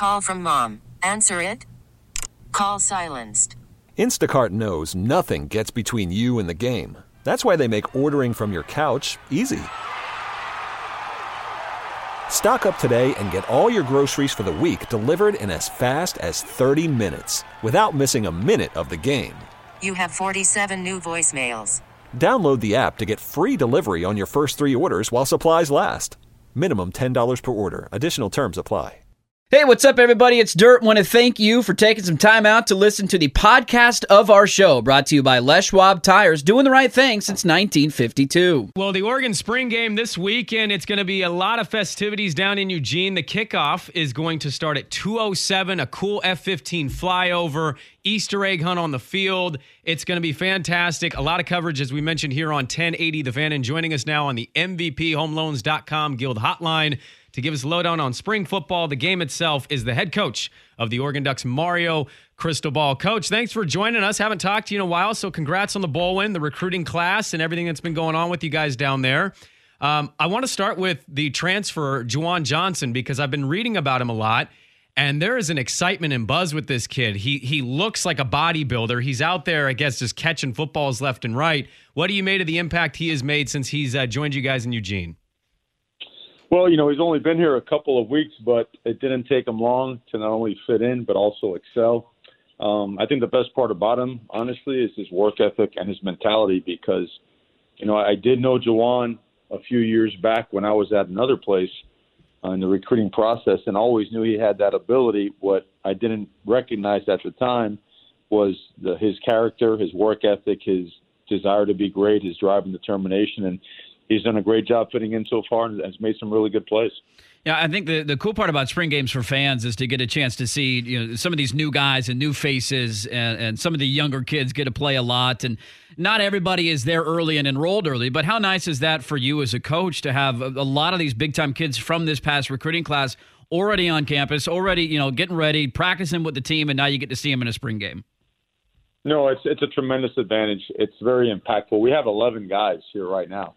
Call from mom. Answer it. Call silenced. Instacart knows nothing gets between you and the game. That's why they make ordering from your couch easy. Stock up today and get all your groceries for the week delivered in as fast as 30 minutes without missing a minute of the game. You have 47 new voicemails. Download the app to get free delivery on your first 3 orders while supplies last. Minimum $10 per order. Additional terms apply. Hey, what's up, everybody? It's Dirt. Want to thank you for taking some time out to listen to the podcast of our show, brought to you by Les Schwab Tires, doing the right thing since 1952. Well, the Oregon spring game this weekend, it's going to be a lot of festivities down in Eugene. The kickoff is going to start at 2:07, a cool F-15 flyover, Easter egg hunt on the field. It's going to be fantastic. A lot of coverage, as we mentioned, here on 1080 The Fan, and joining us now on the MVPHomeLoans.com Guild Hotline to give us a lowdown on spring football, the game itself, is the head coach of the Oregon Ducks, Mario Cristobal. Coach, thanks for joining us. Haven't talked to you in a while, so congrats on the bowl win, the recruiting class, and everything that's been going on with you guys down there. I want to start with the transfer, Juwan Johnson, because I've been reading about him a lot, and there is an excitement and buzz with this kid. He looks like a bodybuilder. He's out there, I guess, just catching footballs left and right. What do you made of the impact he has made since he's joined you guys in Eugene? Well, he's only been here a couple of weeks, but it didn't take him long to not only fit in, but also excel. I think the best part about him, honestly, is his work ethic and his mentality because, I did know Juwan a few years back when I was at another place in the recruiting process and always knew he had that ability. What I didn't recognize at the time was his character, his work ethic, his desire to be great, his drive and determination, and he's done a great job fitting in so far and has made some really good plays. Yeah, I think the cool part about spring games for fans is to get a chance to see some of these new guys and new faces and some of the younger kids get to play a lot. And not everybody is there early and enrolled early, but how nice is that for you as a coach to have a lot of these big-time kids from this past recruiting class already on campus, already getting ready, practicing with the team, and now you get to see them in a spring game? No, it's a tremendous advantage. It's very impactful. We have 11 guys here right now.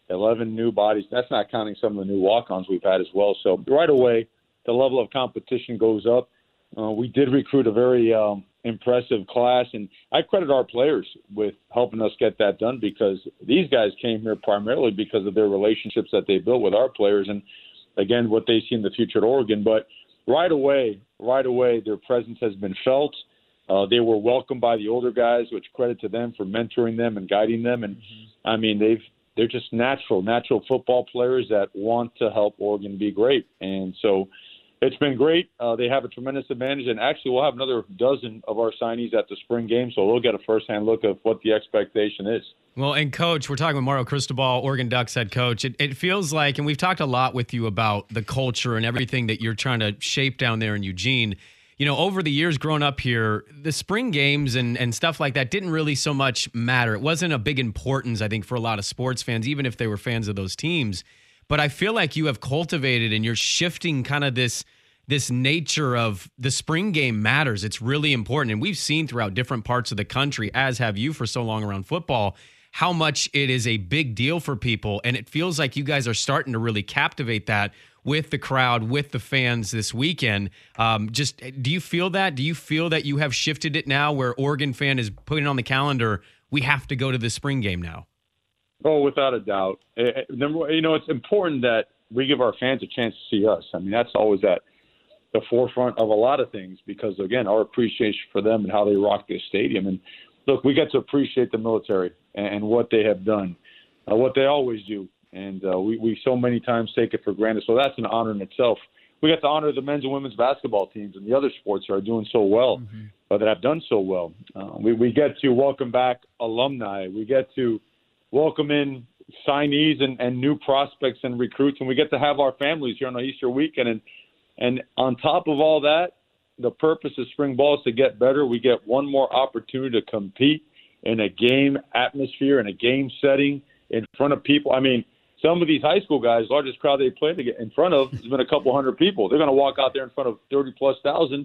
11 new bodies. That's not counting some of the new walk-ons we've had as well. So right away, the level of competition goes up. We did recruit a very impressive class, and I credit our players with helping us get that done because these guys came here primarily because of their relationships that they built with our players and, again, what they see in the future at Oregon. But right away, their presence has been felt. They were welcomed by the older guys, which credit to them for mentoring them and guiding them. And, I mean, they're just natural football players that want to help Oregon be great. And so it's been great. They have a tremendous advantage. And actually, we'll have another dozen of our signees at the spring game, so they'll get a firsthand look of what the expectation is. Well, and Coach, we're talking with Mario Cristobal, Oregon Ducks head coach. It feels like, and we've talked a lot with you about the culture and everything that you're trying to shape down there in Eugene. Over the years growing up here, the spring games and stuff like that didn't really so much matter. It wasn't a big importance, I think, for a lot of sports fans, even if they were fans of those teams. But I feel like you have cultivated and you're shifting kind of this nature of the spring game matters. It's really important. And we've seen throughout different parts of the country, as have you for so long around football, how much it is a big deal for people. And it feels like you guys are starting to really captivate that with the crowd, with the fans this weekend. Do you feel that? Do you feel that you have shifted it now where Oregon fan is putting on the calendar, we have to go to the spring game now? Oh, without a doubt. It's important that we give our fans a chance to see us. I mean, that's always at the forefront of a lot of things because, again, our appreciation for them and how they rock this stadium. And, look, we get to appreciate the military and what they have done, what they always do. And we so many times take it for granted. So that's an honor in itself. We got to honor the men's and women's basketball teams and the other sports that are doing so well, that have done so well. We get to welcome back alumni. We get to welcome in signees and new prospects and recruits. And we get to have our families here on the Easter weekend. And on top of all that, the purpose of spring ball is to get better. We get one more opportunity to compete in a game atmosphere, in a game setting, in front of people. I mean, some of these high school guys, largest crowd they play to get in front of has been a couple hundred people. They're going to walk out there in front of 30,000+,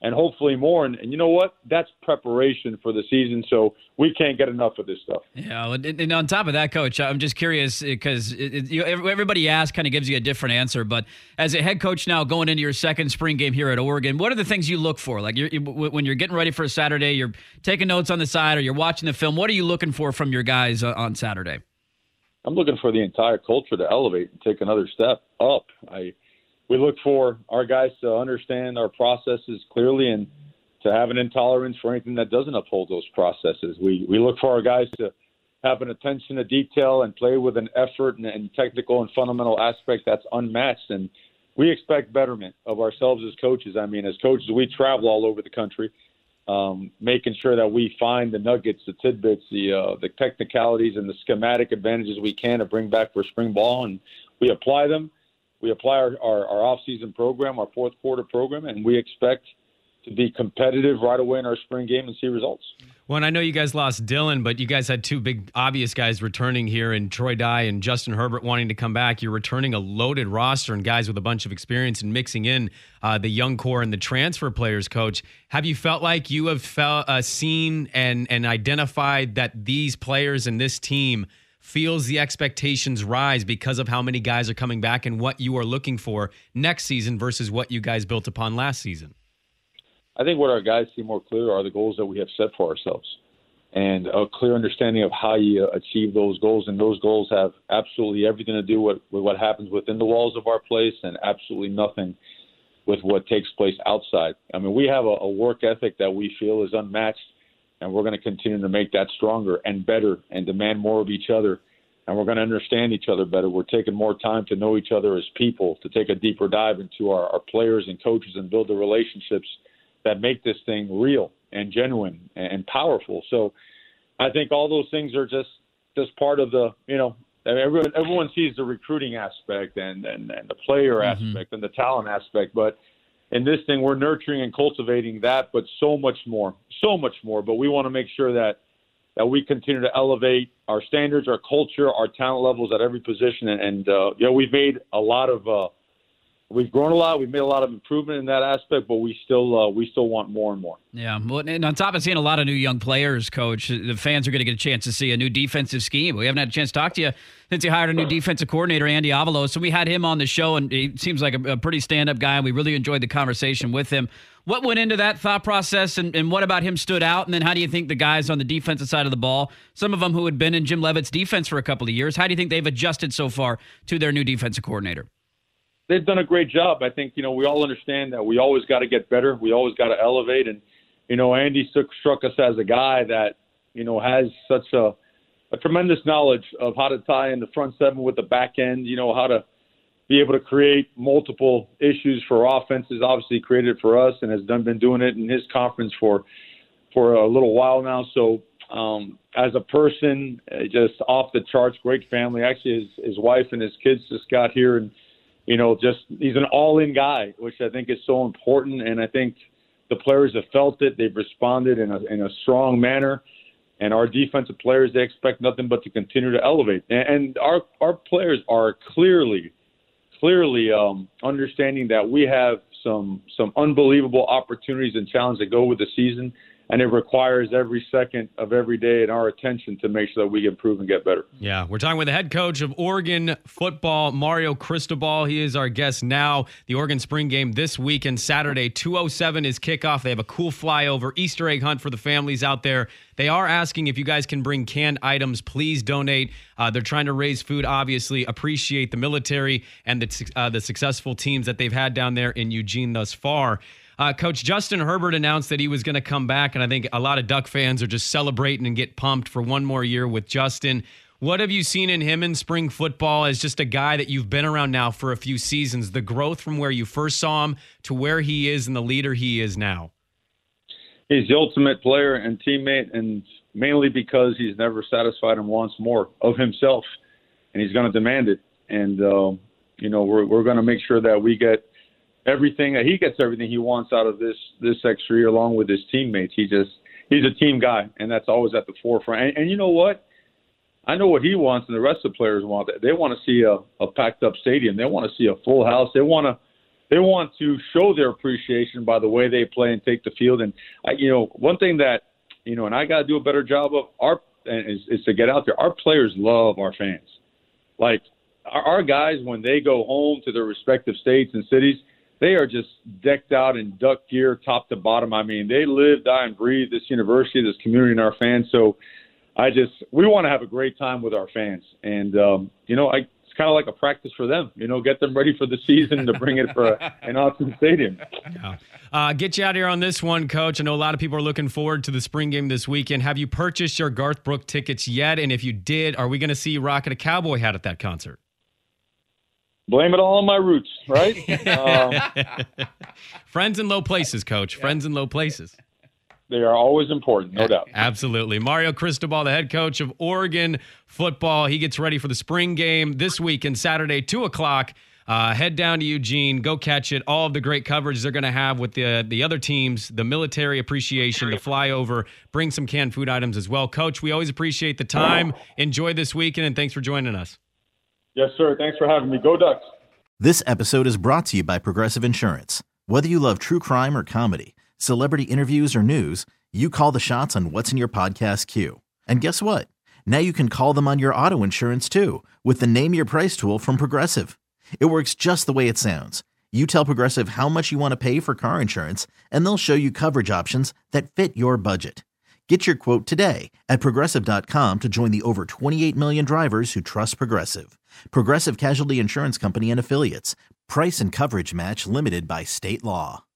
and hopefully more. And you know what? That's preparation for the season, so we can't get enough of this stuff. Yeah, and on top of that, Coach, I'm just curious because everybody you ask kind of gives you a different answer. But as a head coach now going into your second spring game here at Oregon, what are the things you look for? Like when you're getting ready for a Saturday, you're taking notes on the side or you're watching the film. What are you looking for from your guys on Saturday? I'm looking for the entire culture to elevate and take another step up. We look for our guys to understand our processes clearly and to have an intolerance for anything that doesn't uphold those processes. We look for our guys to have an attention to detail and play with an effort and technical and fundamental aspect that's unmatched. And we expect betterment of ourselves as coaches. I mean, as coaches, we travel all over the country, making sure that we find the nuggets, the tidbits, the technicalities, and the schematic advantages we can to bring back for spring ball, and we apply them. We apply our off-season program, our fourth quarter program, and we expect to be competitive right away in our spring game and see results. Well, and I know you guys lost Dylan, but you guys had two big obvious guys returning here in Troy Dye and Justin Herbert wanting to come back. You're returning a loaded roster and guys with a bunch of experience and mixing in the young core and the transfer players, Coach. Have you felt like you have seen and identified that these players and this team feels the expectations rise because of how many guys are coming back and what you are looking for next season versus what you guys built upon last season? I think what our guys see more clear are the goals that we have set for ourselves and a clear understanding of how you achieve those goals. And those goals have absolutely everything to do with what happens within the walls of our place and absolutely nothing with what takes place outside. I mean, we have a work ethic that we feel is unmatched, and we're going to continue to make that stronger and better and demand more of each other. And we're going to understand each other better. We're taking more time to know each other as people, to take a deeper dive into our players and coaches and build the relationships that make this thing real and genuine and powerful. So I think all those things are just part of the, everyone sees the recruiting aspect and the player aspect and the talent aspect. But in this thing, we're nurturing and cultivating that, but so much more. But we want to make sure that we continue to elevate our standards, our culture, our talent levels at every position. And we've made a lot of we've grown a lot. We've made a lot of improvement in that aspect, but we still want more and more. Yeah, well, and on top of seeing a lot of new young players, Coach, the fans are going to get a chance to see a new defensive scheme. We haven't had a chance to talk to you since you hired a new defensive coordinator, Andy Avalos. So we had him on the show, and he seems like a pretty stand-up guy, and we really enjoyed the conversation with him. What went into that thought process, and what about him stood out? And then how do you think the guys on the defensive side of the ball, some of them who had been in Jim Leavitt's defense for a couple of years, how do you think they've adjusted so far to their new defensive coordinator? They've done a great job. I think, we all understand that we always got to get better. We always got to elevate. And, Andy struck us as a guy that, has such a tremendous knowledge of how to tie in the front seven with the back end, how to be able to create multiple issues for offenses, obviously created for us and has been doing it in his conference for a little while now. So as a person, just off the charts, great family. Actually, his wife and his kids just got here and, he's an all-in guy, which I think is so important. And I think the players have felt it. They've responded in a strong manner. And our defensive players, they expect nothing but to continue to elevate. And our players are clearly understanding that we have some unbelievable opportunities and challenges that go with the season. And it requires every second of every day and our attention to make sure that we improve and get better. Yeah, we're talking with the head coach of Oregon football, Mario Cristobal. He is our guest now. The Oregon spring game this weekend, Saturday, 2:07 is kickoff. They have a cool flyover, Easter egg hunt for the families out there. They are asking if you guys can bring canned items. Please donate. They're trying to raise food, obviously. Appreciate the military and the successful teams that they've had down there in Eugene thus far. Coach Justin Herbert announced that he was going to come back, and I think a lot of Duck fans are just celebrating and get pumped for one more year with Justin. What have you seen in him in spring football as just a guy that you've been around now for a few seasons, the growth from where you first saw him to where he is and the leader he is now? He's the ultimate player and teammate, and mainly because he's never satisfied and wants more of himself, and he's going to demand it. And, we're going to make sure that we get everything. He gets everything he wants out of this extra year along with his teammates. He's a team guy, and that's always at the forefront. And you know what? I know what he wants and the rest of the players want. They want to see a packed up stadium. They want to see a full house. They want they want to show their appreciation by the way they play and take the field. And one thing that and I got to do a better job of is to get out there. Our players love our fans. Like our guys, when they go home to their respective states and cities, they are just decked out in duck gear, top to bottom. I mean, they live, die, and breathe this university, this community, and our fans. So we want to have a great time with our fans. And, it's kind of like a practice for them, get them ready for the season to bring it for an awesome stadium. Yeah. Get you out here on this one, Coach. I know a lot of people are looking forward to the spring game this weekend. Have you purchased your Garth Brooks tickets yet? And if you did, are we going to see you rocking a cowboy hat at that concert? Blame it all on my roots, right? Friends in low places, Coach. Yeah. Friends in low places. They are always important, no doubt. Absolutely. Mario Cristobal, the head coach of Oregon football. He gets ready for the spring game this weekend, Saturday, 2 o'clock. Head down to Eugene. Go catch it. All of the great coverage they're going to have with the other teams, the military appreciation, the flyover. Bring some canned food items as well. Coach, we always appreciate the time. Enjoy this weekend, and thanks for joining us. Yes, sir. Thanks for having me. Go Ducks. This episode is brought to you by Progressive Insurance. Whether you love true crime or comedy, celebrity interviews or news, you call the shots on what's in your podcast queue. And guess what? Now you can call them on your auto insurance too with the Name Your Price tool from Progressive. It works just the way it sounds. You tell Progressive how much you want to pay for car insurance, and they'll show you coverage options that fit your budget. Get your quote today at Progressive.com to join the over 28 million drivers who trust Progressive. Progressive Casualty Insurance Company and Affiliates. Price and coverage match limited by state law.